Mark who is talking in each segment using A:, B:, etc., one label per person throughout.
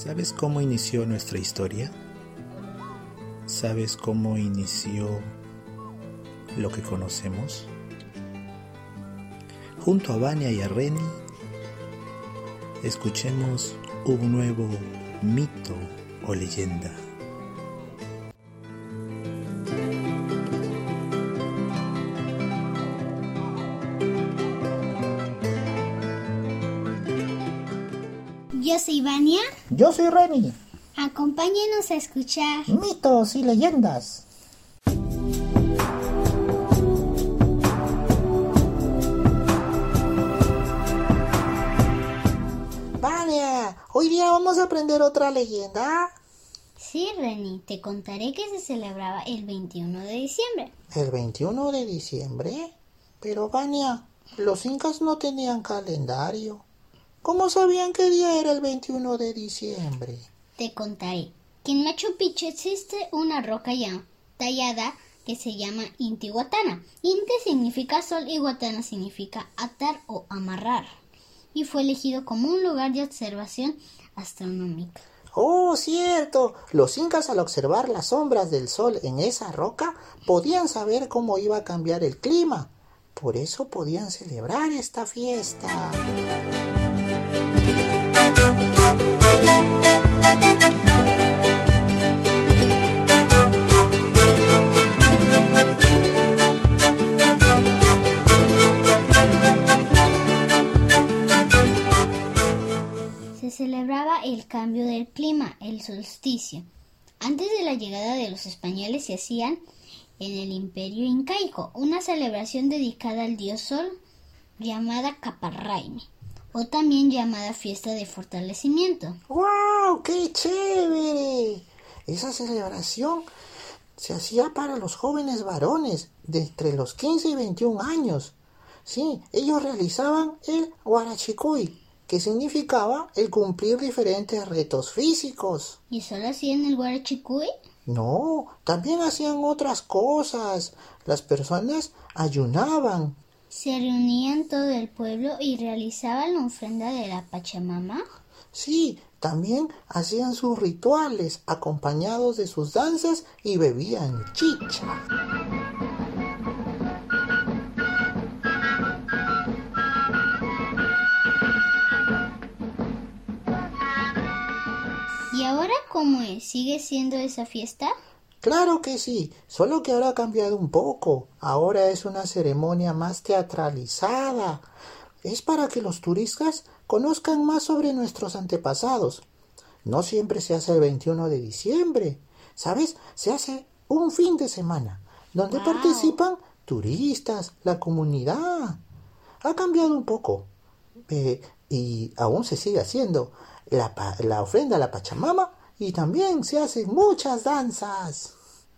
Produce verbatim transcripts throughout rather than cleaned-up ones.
A: ¿Sabes cómo inició nuestra historia? ¿Sabes cómo inició lo que conocemos? Junto a Vania y a Reni, escuchemos un nuevo mito o leyenda.
B: Yo soy Vania.
C: Yo soy Reni.
B: Acompáñenos a escuchar
C: mitos y leyendas. Vania, hoy día vamos a aprender otra leyenda.
B: Sí, Reni, te contaré que se celebraba el veintiuno de diciembre.
C: ¿El veintiuno de diciembre? Pero Vania, los incas no tenían calendario. ¿Cómo sabían qué día era el veintiuno de diciembre?
B: Te contaré que en Machu Picchu existe una roca ya tallada que se llama Intihuatana. Inti significa sol y Huatana significa atar o amarrar. Y fue elegido como un lugar de observación astronómica.
C: ¡Oh, cierto! Los incas, al observar las sombras del sol en esa roca, podían saber cómo iba a cambiar el clima. Por eso podían celebrar esta fiesta.
B: Se celebraba el cambio del clima, el solsticio. Antes de la llegada de los españoles se hacían en el Imperio Incaico una celebración dedicada al dios Sol llamada Caparraimi, o también llamada Fiesta de Fortalecimiento.
C: ¡Wow! ¡Qué chévere! Esa celebración se hacía para los jóvenes varones de entre los quince y veintiún años. Sí, ellos realizaban el Huarachicuy, que significaba el cumplir diferentes retos físicos.
B: ¿Y solo hacían el Huarachicuy?
C: No, también hacían otras cosas. Las personas ayunaban.
B: ¿Se reunían todo el pueblo y realizaban la ofrenda de la Pachamama?
C: Sí, también hacían sus rituales acompañados de sus danzas y bebían chicha.
B: ¿Y ahora cómo es? ¿Sigue siendo esa fiesta?
C: Claro que sí, solo que ahora ha cambiado un poco. Ahora es una ceremonia más teatralizada. Es para que los turistas conozcan más sobre nuestros antepasados. No siempre se hace el veintiuno de diciembre. ¿Sabes? Se hace un fin de semana, donde
B: wow.
C: participan turistas, la comunidad. Ha cambiado un poco. Eh, y aún se sigue haciendo la, la ofrenda a la Pachamama. Y también se hacen muchas danzas.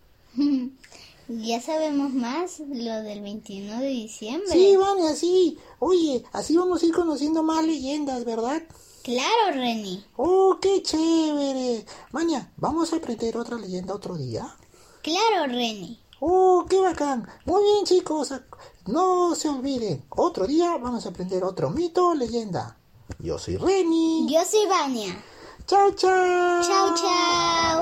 B: Ya sabemos más lo del veintiuno de diciembre.
C: Sí, Vania, sí. Oye, así vamos a ir conociendo más leyendas, ¿verdad?
B: Claro, Reni.
C: ¡Oh, qué chévere! Vania, ¿vamos a aprender otra leyenda otro día?
B: Claro, Reni.
C: ¡Oh, qué bacán! Muy bien, chicos. No se olviden. Otro día vamos a aprender otro mito o leyenda. Yo soy Reni.
B: Yo soy Vania.
C: ¡Chao, chao!
B: ¡Chao, chao!